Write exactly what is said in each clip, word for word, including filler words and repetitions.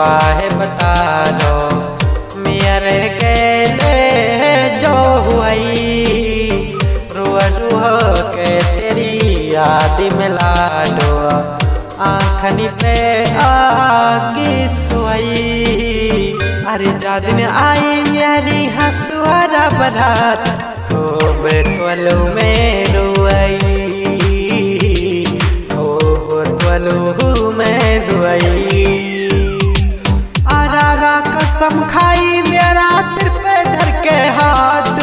वाहे बता दो मेरे के ले जो हुई रुआ रुआ के तेरी याद मिला दो आँखनी पे आगी सोई अरे जादिन आई मेरी हंसुआरा बरात खूब तोलू में रुआई खूब तोलू में रुआई आरा कसम खाई मेरा सिर पे धर के हाथ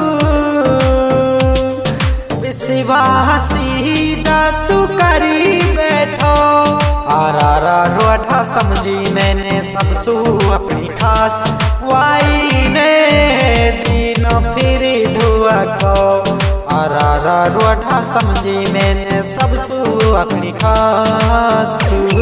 विश्वासी जासू करी बैठो आरा रोढ़ा समझी मैंने सब सू अपनी खास वाई ने दीनो फिर धुआ को आरा रोढ़ा समझी मैंने सब सू अपनी खास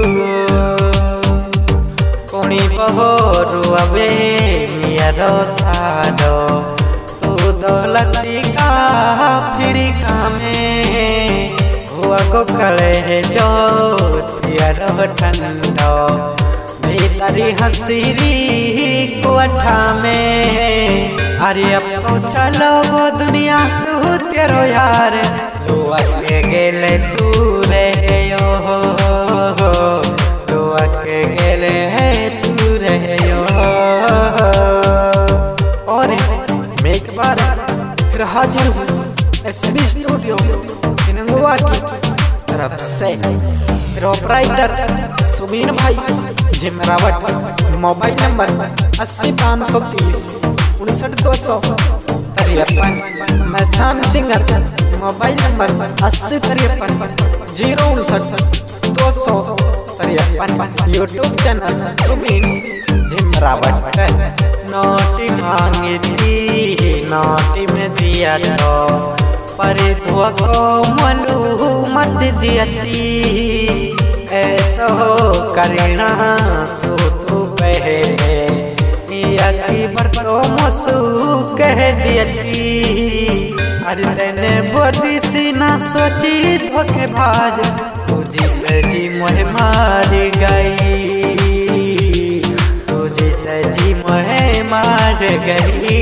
कोनी बहो रुआवे मेरो सादो तू दौलती का फिर कामे हुआ को कले जो तियारो ठंडो तारी हसीरी कोठा में अरे अब तो चलो वो दुनिया सू तेरो यार रुआ के गेले तू रे यो रुआ के गेले है तू रे यो और मैं एक बार फिर हाजिर हूँ एसबी स्टूडियो किनंगुआ की तरफ से ऑपरेटर सुमीन भाई जिमरावट मोबाइल नंबर अस्सी पाँच सौ तीस उनसठ दो सौ तिरपन मैसान सिंगर मोबाइल नंबर अस्सी तिरपन जीरो उनसठ दो सौ तिरपन यूट्यूब चैनल सुमीन जिमरावट नोटी मांगी थी नोटी में दिया तो पर को मलू मत दियती ऐसा हो करना सो तू पहले की बरतो मसू कह दियती अरे तेने बोदी सी ना सोची धोखेबाज तुझी तेजी मोहे मार गई तुझी तेजी मोहे मार गई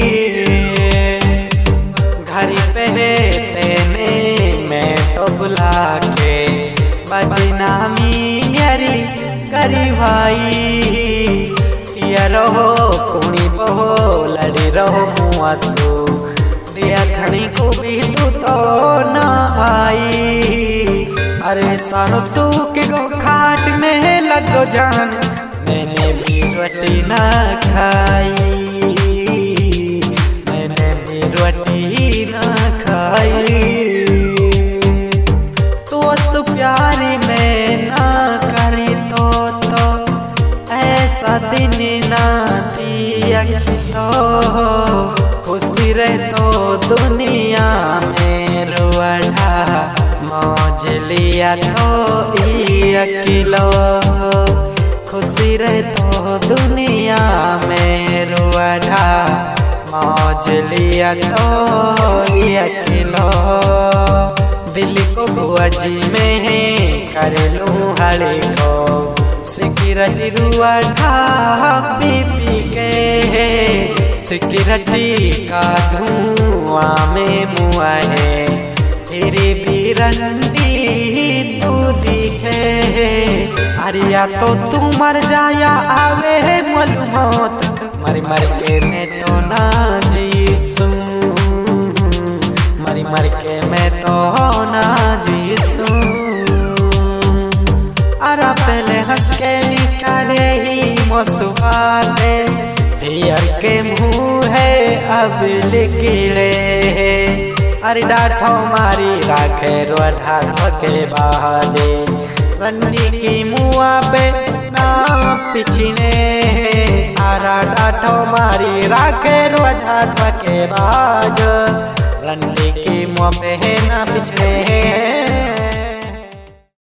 घर पे तेने मैं तो बुला के बदनामी मेरी करी भाई या रहो कुणी बहो लड़ी रहो मुआसू दिया खड़ी को भी तू तो ना आई अरे सानो सूख गो खाट में लगो जान मैंने भी रोटी ना खाई मैंने भी रोटी ना खाई तो सु प्यारी में ना करी तो तो ऐसा दिन ना दिया तो खुशी रहे तो दुनिया में रुआढ़ा मौज लिया तो अकेलो खुशी रहे तो दुनिया में रुआढ़ा मौज लिया तो अकेलो दिल को बुआजी में कर लूँ हड़े को सिगरेटी रुआढ़ा पी पी के सिगरेटी का धुआं में मुआ है तेरी भी रंडी तू दिखे अरिया तो तू मर जाया आवे है मलूमत मर मर के मैं तो ना जीसूं मर मर के मैं तो ना जीसूं अरा पहले हंस के निकाले ही मुस्कुराते फिर के मुँह है अब लिखले अरे डाठो मारी राखे रोढ़ा धोके बाजे रंडी की मुआ पे ना पिछने आरा डाठो मारी राखे रोढ़ा धोके बाज रंडी की मुआ पे ना पिछने